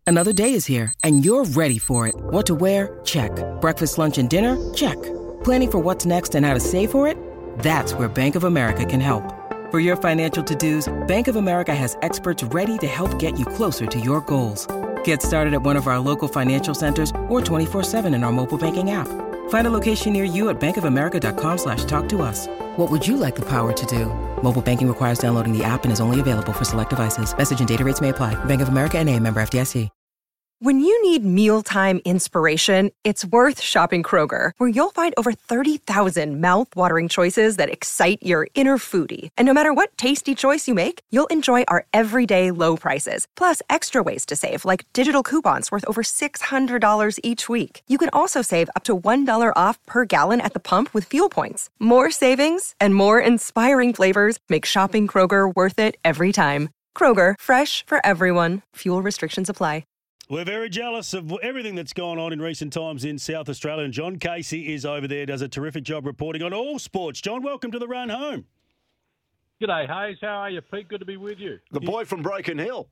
Another day is here, and you're ready for it. What to wear? Check. Breakfast, lunch, and dinner? Check. Planning for what's next and how to save for it? That's where Bank of America can help. For your financial to-dos, Bank of America has experts ready to help get you closer to your goals. Get started at one of our local financial centers or 24/7 in our mobile banking app. Find a location near you at bankofamerica.com/talktous. What would you like the power to do? Mobile banking requires downloading the app and is only available for select devices. Message and data rates may apply. Bank of America N.A., member FDIC. When you need mealtime inspiration, it's worth shopping Kroger, where you'll find over 30,000 mouth-watering choices that excite your inner foodie. And no matter what tasty choice you make, you'll enjoy our everyday low prices, plus extra ways to save, like digital coupons worth over $600 each week. You can also save up to $1 off per gallon at the pump with fuel points. More savings and more inspiring flavors make shopping Kroger worth it every time. Kroger, fresh for everyone. Fuel restrictions apply. We're very jealous of everything that's gone on in recent times in South Australia, and John Casey is over there, does a terrific job reporting on all sports. John, welcome to the run home. G'day, Hayes. How are you, Pete? Good to be with you. The boy from Broken Hill.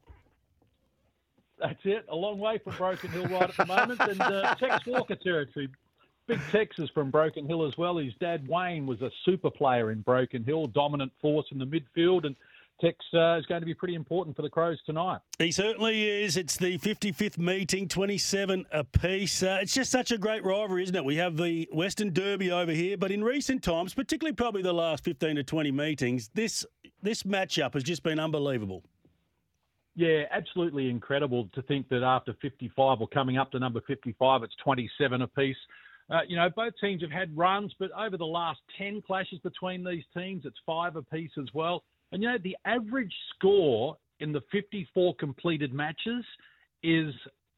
That's it. A long way from Broken Hill right at the moment, and Tex Walker territory. Big Tex is from Broken Hill as well. His dad, Wayne, was a super player in Broken Hill, dominant force in the midfield, and Tex is going to be pretty important for the Crows tonight. He certainly is. It's the 55th meeting, 27 apiece. It's just such a great rivalry, isn't it? We have the Western Derby over here, but in recent times, particularly probably the last 15 to 20 meetings, this matchup has just been unbelievable. Yeah, absolutely incredible to think that after 55 or coming up to number 55, it's 27 apiece. Both teams have had runs, but over the last 10 clashes between these teams, it's 5 apiece as well. And, the average score in the 54 completed matches is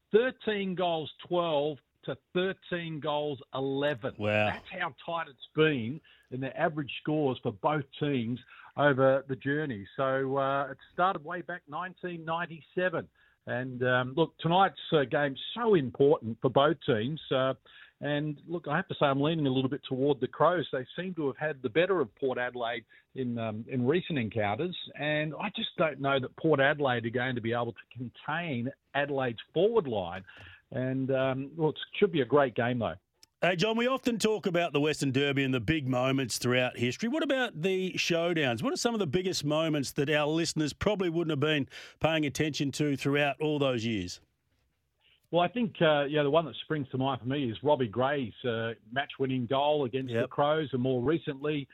13 goals 12 to 13 goals 11. Wow. That's how tight it's been in the average scores for both teams over the journey. So it started way back 1997. And, look, tonight's game's so important for both teams. And, look, I have to say I'm leaning a little bit toward the Crows. They seem to have had the better of Port Adelaide in recent encounters. And I just don't know that Port Adelaide are going to be able to contain Adelaide's forward line. And, it should be a great game, though. Hey, John, we often talk about the Western Derby and the big moments throughout history. What about the showdowns? What are some of the biggest moments that our listeners probably wouldn't have been paying attention to throughout all those years? Well, I think, the one that springs to mind for me is Robbie Gray's match-winning goal against the Crows. And more recently,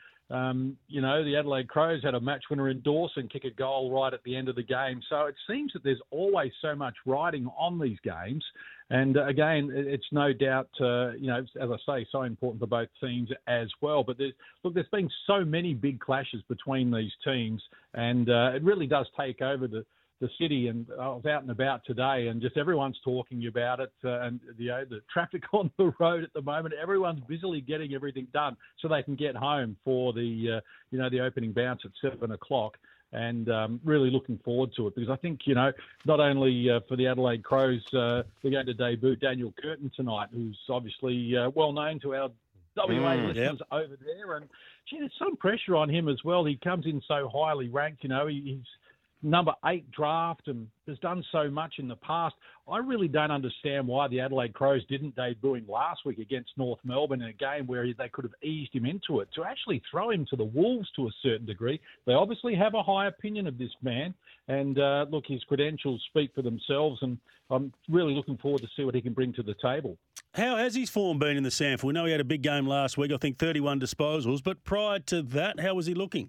the Adelaide Crows had a match-winner in Dawson kick a goal right at the end of the game. So it seems that there's always so much riding on these games. And, again, it's no doubt, as I say, so important for both teams as well. But there's been so many big clashes between these teams. And it really does take over the city, and I was out and about today, and just everyone's talking about it, and the traffic on the road at the moment. Everyone's busily getting everything done so they can get home for the opening bounce at 7:00, and really looking forward to it, because I think not only for the Adelaide Crows, they're going to debut Daniel Curtin tonight, who's obviously well known to our WA listeners over there, and there's some pressure on him as well. He comes in so highly ranked, he's number 8 draft and has done so much in the past. I really don't understand why the Adelaide Crows didn't debut him last week against North Melbourne in a game where they could have eased him into it, to actually throw him to the Wolves to a certain degree. They obviously have a high opinion of this man, and look, his credentials speak for themselves, and I'm really looking forward to see what he can bring to the table. How has his form been in the SANFL? We know he had a big game last week, I think 31 disposals, but prior to that, how was he looking?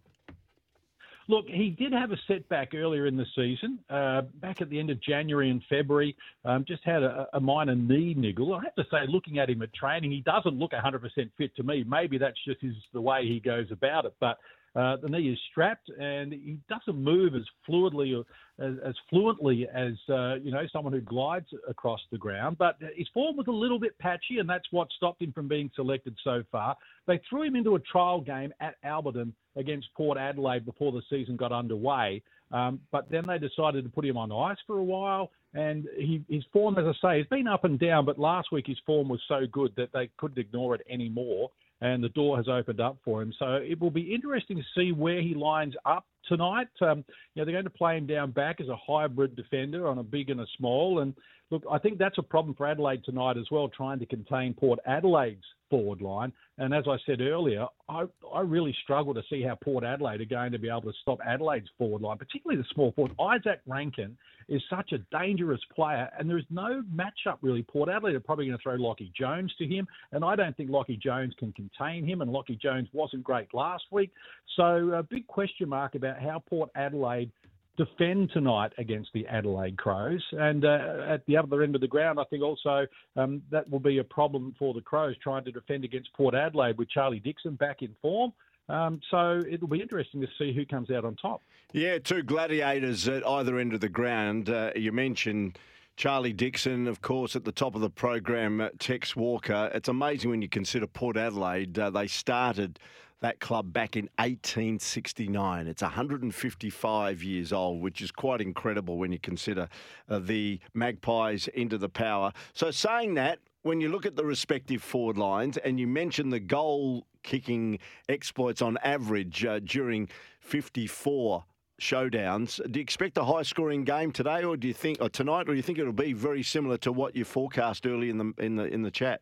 Look, he did have a setback earlier in the season, back at the end of January and February, just had a minor knee niggle. I have to say, looking at him at training, he doesn't look 100% fit to me. Maybe that's just the way he goes about it. But the knee is strapped, and he doesn't move as fluently as someone who glides across the ground. But his form was a little bit patchy, and that's what stopped him from being selected so far. They threw him into a trial game at Alberton against Port Adelaide before the season got underway. But then they decided to put him on ice for a while, and his form, as I say, has been up and down, but last week his form was so good that they couldn't ignore it anymore, and the door has opened up for him. So it will be interesting to see where he lines up tonight. They're going to play him down back as a hybrid defender on a big and a small. And look, I think that's a problem for Adelaide tonight as well, trying to contain Port Adelaide's forward line. And as I said earlier, I really struggle to see how Port Adelaide are going to be able to stop Adelaide's forward line, particularly the small forward. Isaac Rankin is such a dangerous player, and there's no matchup really. Port Adelaide are probably going to throw Lachie Jones to him, and I don't think Lachie Jones can contain him, and Lachie Jones wasn't great last week. So a big question mark about how Port Adelaide defend tonight against the Adelaide Crows. And at the other end of the ground, I think also that will be a problem for the Crows trying to defend against Port Adelaide with Charlie Dixon back in form. So it'll be interesting to see who comes out on top. Yeah, two gladiators at either end of the ground. You mentioned Charlie Dixon, of course, at the top of the program, Tex Walker. It's amazing when you consider Port Adelaide. They started that club back in 1869. It's 155 years old, which is quite incredible when you consider the Magpies into the power. So saying that, when you look at the respective forward lines, and you mentioned the goal-kicking exploits on average during 54 showdowns, do you expect a high-scoring game today, or do you think, or tonight, or do you think it'll be very similar to what you forecast early in the chat?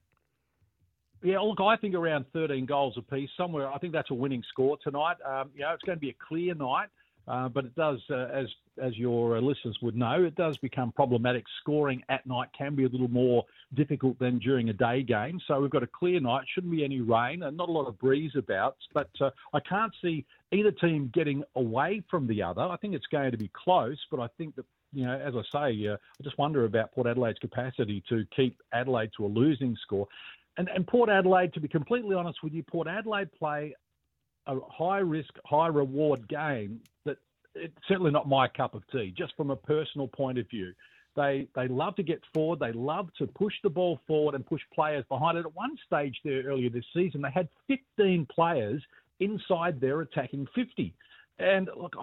Yeah, look, I think around 13 goals apiece somewhere. I think that's a winning score tonight. It's going to be a clear night, but it does, as your listeners would know, it does become problematic. Scoring at night can be a little more difficult than during a day game. So we've got a clear night. Shouldn't be any rain and not a lot of breeze about. But I can't see either team getting away from the other. I think it's going to be close, but I think that, as I say, I just wonder about Port Adelaide's capacity to keep Adelaide to a losing score. And Port Adelaide, to be completely honest with you, Port Adelaide play a high-risk, high-reward game that it's certainly not my cup of tea, just from a personal point of view. They love to get forward. They love to push the ball forward and push players behind it. At one stage there earlier this season, they had 15 players inside their attacking 50. And, look,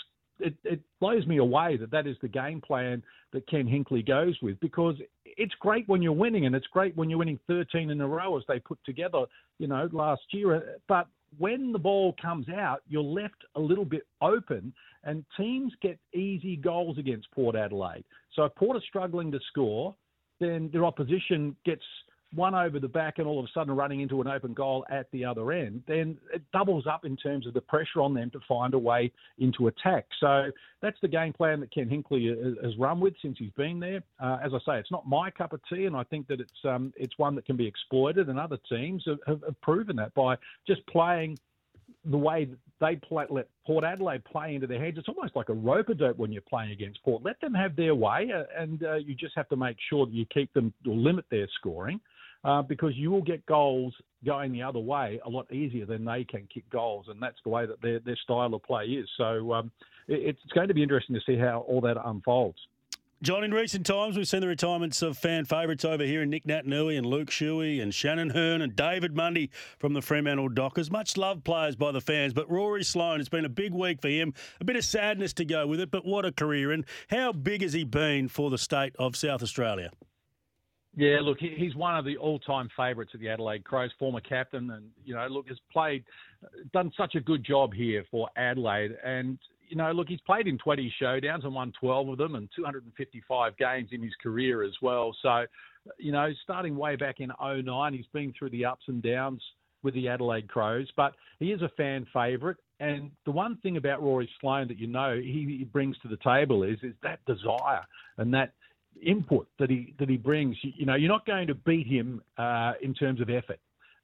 it blows me away that is the game plan that Ken Hinkley goes with, because it's great when you're winning, and it's great when you're winning 13 in a row as they put together, last year. But when the ball comes out, you're left a little bit open, and teams get easy goals against Port Adelaide. So if Port are struggling to score, then their opposition gets one over the back and all of a sudden running into an open goal at the other end, then it doubles up in terms of the pressure on them to find a way into attack. So that's the game plan that Ken Hinkley has run with since he's been there. As I say, it's not my cup of tea, and I think that it's one that can be exploited, and other teams have proven that by just playing the way they let Port Adelaide play into their heads. It's almost like a rope-a-dope when you're playing against Port. Let them have their way, and you just have to make sure that you keep them or limit their scoring. Because you will get goals going the other way a lot easier than they can kick goals, and that's the way that their style of play is. So it's going to be interesting to see how all that unfolds. John, in recent times, we've seen the retirements of fan favourites over here in Nick Naitanui and Luke Shuey and Shannon Hearn and David Mundy from the Fremantle Dockers. Much loved players by the fans, but Rory Sloane, it's been a big week for him. A bit of sadness to go with it, but what a career. And how big has he been for the state of South Australia? Yeah, look, he's one of the all-time favourites at the Adelaide Crows, former captain, and, has done such a good job here for Adelaide. And, he's played in 20 showdowns and won 12 of them and 255 games in his career as well. So, starting way back in 2009, he's been through the ups and downs with the Adelaide Crows, but he is a fan favourite. And the one thing about Rory Sloane that he brings to the table is that desire and that input that he brings. You're not going to beat him in terms of effort.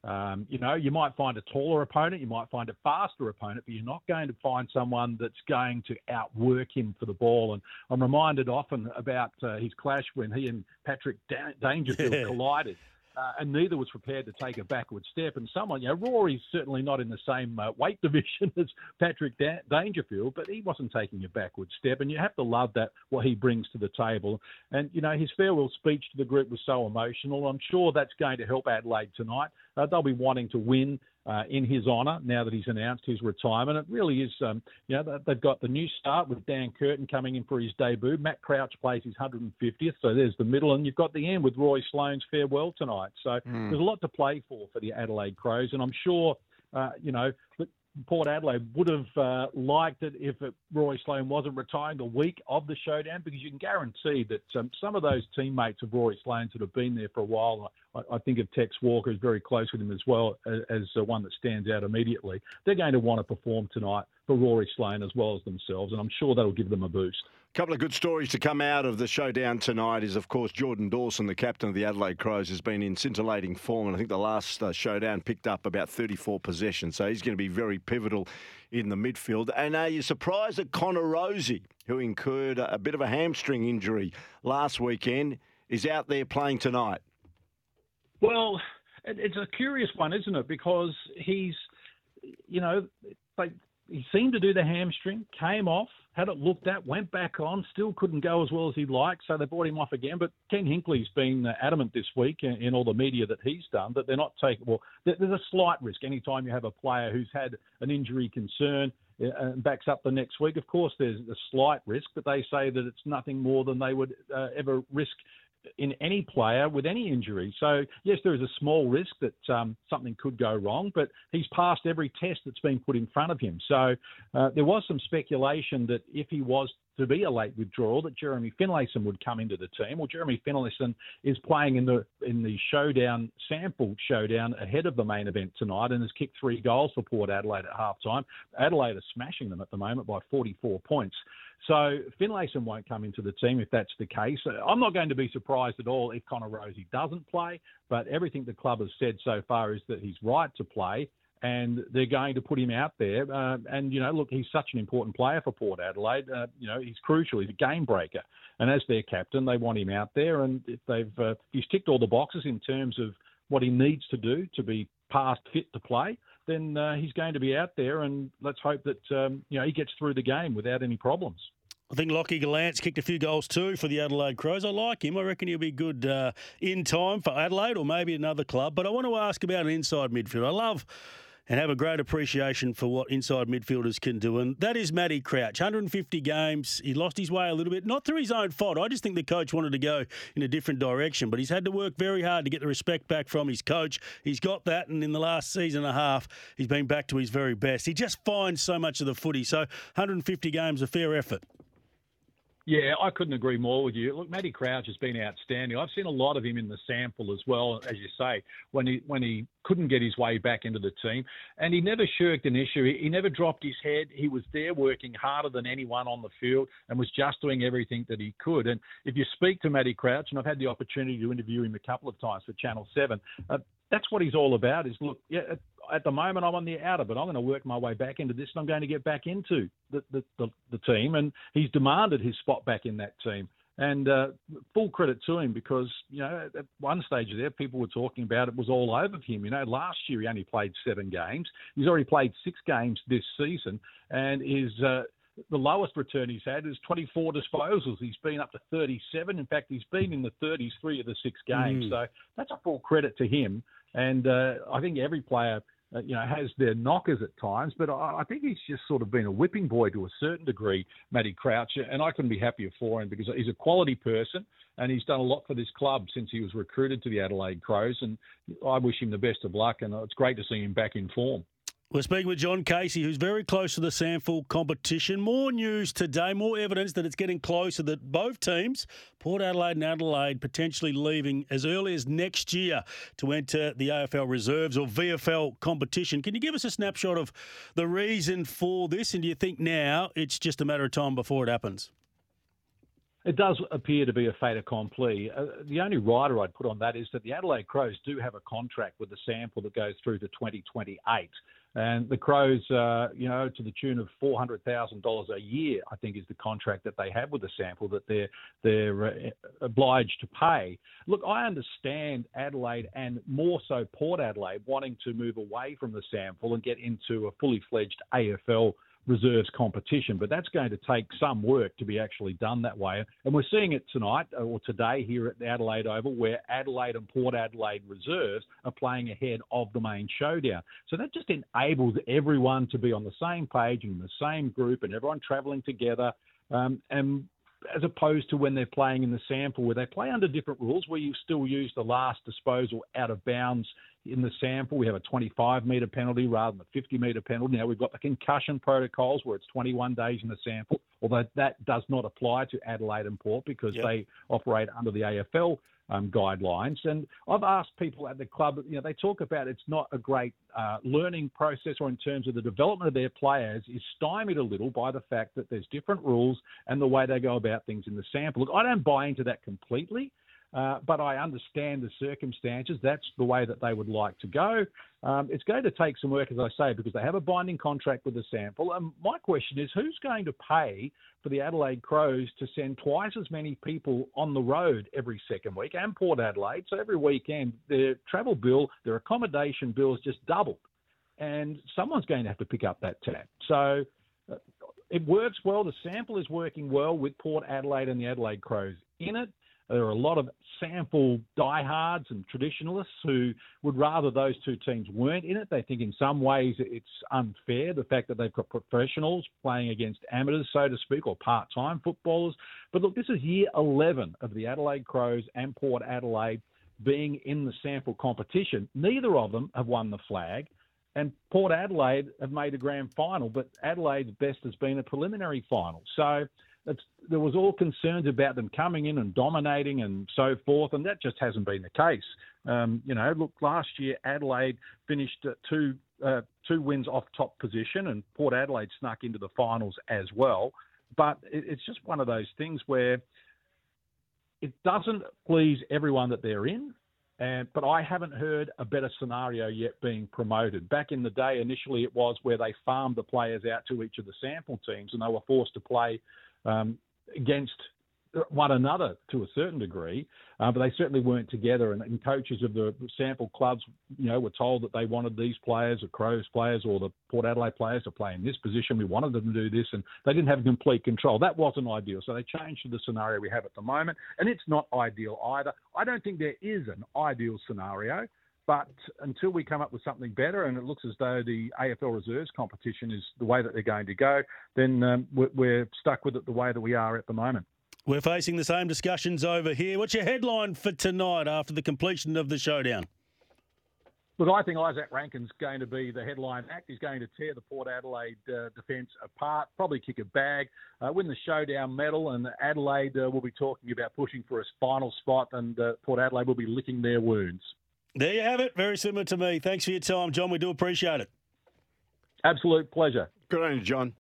You might find a taller opponent, you might find a faster opponent, but you're not going to find someone that's going to outwork him for the ball. And I'm reminded often about his clash when he and Patrick Dangerfield collided. And neither was prepared to take a backward step. And Rory's certainly not in the same weight division as Patrick Dangerfield, but he wasn't taking a backward step. And you have to love that, what he brings to the table. And, his farewell speech to the group was so emotional. I'm sure that's going to help Adelaide tonight. They'll be wanting to win in his honour now that he's announced his retirement. It really is, they've got the new start with Dan Curtin coming in for his debut. Matt Crouch plays his 150th, so there's the middle. And you've got the end with Roy Sloane's farewell tonight. So there's a lot to play for the Adelaide Crows. And I'm sure, Port Adelaide would have liked it if Rory Sloane wasn't retiring the week of the showdown, because you can guarantee that some of those teammates of Rory Sloane's that have been there for a while, I think of Tex Walker is very close with him as well as one that stands out immediately. They're going to want to perform tonight for Rory Sloane as well as themselves, and I'm sure that'll give them a boost. A couple of good stories to come out of the showdown tonight is, of course, Jordan Dawson, the captain of the Adelaide Crows, has been in scintillating form, and I think the last showdown picked up about 34 possessions, so he's going to be very pivotal in the midfield. And are you surprised that Connor Rozee, who incurred a bit of a hamstring injury last weekend, is out there playing tonight? Well, it's a curious one, isn't it? Because he's, he seemed to do the hamstring, came off, had it looked at, went back on, still couldn't go as well as he'd like, so they brought him off again. But Ken Hinkley's been adamant this week in all the media that he's done that they're not taking, well, there's a slight risk anytime you have a player who's had an injury concern and backs up the next week. Of course, there's a slight risk, but they say that it's nothing more than they would ever risk in any player with any injury. So, yes, there is a small risk that something could go wrong, but he's passed every test that's been put in front of him. So there was some speculation that if he was to be a late withdrawal, that Jeremy Finlayson would come into the team. Well, Jeremy Finlayson is playing in the showdown, sample showdown ahead of the main event tonight, and has kicked 3 goals for Port Adelaide at halftime. Adelaide are smashing them at the moment by 44 points. So Finlayson won't come into the team if that's the case. I'm not going to be surprised at all if Connor Rozee doesn't play, but everything the club has said so far is that he's right to play, and they're going to put him out there. And, look, he's such an important player for Port Adelaide. He's crucial. He's a game breaker. And as their captain, they want him out there. And if he's ticked all the boxes in terms of what he needs to do to be past fit to play, then he's going to be out there. And let's hope that, he gets through the game without any problems. I think Lockie Gallant's kicked a few goals too for the Adelaide Crows. I like him. I reckon he'll be good in time for Adelaide or maybe another club. But I want to ask about an inside midfield. I love and have a great appreciation for what inside midfielders can do, and that is Matty Crouch. 150 games. He lost his way a little bit, not through his own fault. I just think the coach wanted to go in a different direction, but he's had to work very hard to get the respect back from his coach. He's got that, and in the last season and a half, he's been back to his very best. He just finds so much of the footy, so 150 games, a fair effort. Yeah, I couldn't agree more with you. Look, Matty Crouch has been outstanding. I've seen a lot of him in the sample as well, as you say, when he couldn't get his way back into the team. And he never shirked an issue. He never dropped his head. He was there working harder than anyone on the field and was just doing everything that he could. And if you speak to Matty Crouch, and I've had the opportunity to interview him a couple of times for Channel 7, that's what he's all about is, look, yeah, at the moment I'm on the outer, but I'm going to work my way back into this, and I'm going to get back into the team. And he's demanded his spot back in that team. And full credit to him because, at one stage there, people were talking about it was all over him. Last year he only played 7 games. He's already played 6 games this season, and the lowest return he's had is 24 disposals. He's been up to 37. In fact, he's been in the 30s 3 of the 6 games. So that's a full credit to him. And I think every player, has their knockers at times, but I think he's just sort of been a whipping boy to a certain degree, Matty Crouch, and I couldn't be happier for him because he's a quality person and he's done a lot for this club since he was recruited to the Adelaide Crows, and I wish him the best of luck, and it's great to see him back in form. We're speaking with John Casey, who's very close to the SANFL competition. More news today, more evidence that it's getting closer, that both teams, Port Adelaide and Adelaide, potentially leaving as early as next year to enter the AFL Reserves or VFL competition. Can you give us a snapshot of the reason for this, and do you think now it's just a matter of time before it happens? It does appear to be a fait accompli. The only rider I'd put on that is that the Adelaide Crows do have a contract with the SANFL that goes through to 2028. And the Crows, to the tune of $400,000 a year, I think is the contract that they have with the SANFL that they're obliged to pay. Look, I understand Adelaide and more so Port Adelaide wanting to move away from the SANFL and get into a fully fledged AFL Reserves competition, but that's going to take some work to be actually done that way. And we're seeing it tonight or today here at the Adelaide Oval, where Adelaide and Port Adelaide Reserves are playing ahead of the main showdown. So that just enables everyone to be on the same page and in the same group and everyone travelling together. And as opposed to when they're playing in the SANFL, where they play under different rules, where you still use the last disposal out of bounds in the sample. We have a 25-metre penalty rather than a 50-metre penalty. Now, we've got the concussion protocols where it's 21 days in the sample, although that does not apply to Adelaide and Port because they operate under the AFL guidelines. And I've asked people at the club, they talk about it's not a great learning process, or in terms of the development of their players is stymied a little by the fact that there's different rules and the way they go about things in the sample. Look, I don't buy into that completely. But I understand the circumstances. That's the way that they would like to go. It's going to take some work, as I say, because they have a binding contract with the sample. And my question is, who's going to pay for the Adelaide Crows to send twice as many people on the road every second week, and Port Adelaide? So every weekend, their travel bill, their accommodation bill is just doubled. And someone's going to have to pick up that tab. So it works well. The sample is working well with Port Adelaide and the Adelaide Crows in it. There are a lot of sample diehards and traditionalists who would rather those two teams weren't in it. They think in some ways it's unfair, the fact that they've got professionals playing against amateurs, so to speak, or part-time footballers. But look, this is year 11 of the Adelaide Crows and Port Adelaide being in the sample competition. Neither of them have won the flag. And Port Adelaide have made a grand final, but Adelaide's best has been a preliminary final. So there was all concerns about them coming in and dominating and so forth, and that just hasn't been the case. Look, last year Adelaide finished two wins off top position, and Port Adelaide snuck into the finals as well. But it's just one of those things where it doesn't please everyone that they're in. But I haven't heard a better scenario yet being promoted. Back in the day, initially it was where they farmed the players out to each of the sample teams, and they were forced to play against one another to a certain degree, but they certainly weren't together. And coaches of the sample clubs, were told that they wanted these players, the Crows players or the Port Adelaide players, to play in this position. We wanted them to do this, and they didn't have complete control. That wasn't ideal. So they changed to the scenario we have at the moment, and it's not ideal either. I don't think there is an ideal scenario. But until we come up with something better, and it looks as though the AFL Reserves competition is the way that they're going to go, then we're stuck with it the way that we are at the moment. We're facing the same discussions over here. What's your headline for tonight after the completion of the showdown? Look, I think Isaac Rankin's going to be the headline act. He's going to tear the Port Adelaide defence apart, probably kick a bag, win the showdown medal, and Adelaide will be talking about pushing for a final spot, and Port Adelaide will be licking their wounds. There you have it. Very similar to me. Thanks for your time, John. We do appreciate it. Absolute pleasure. Good on you, John.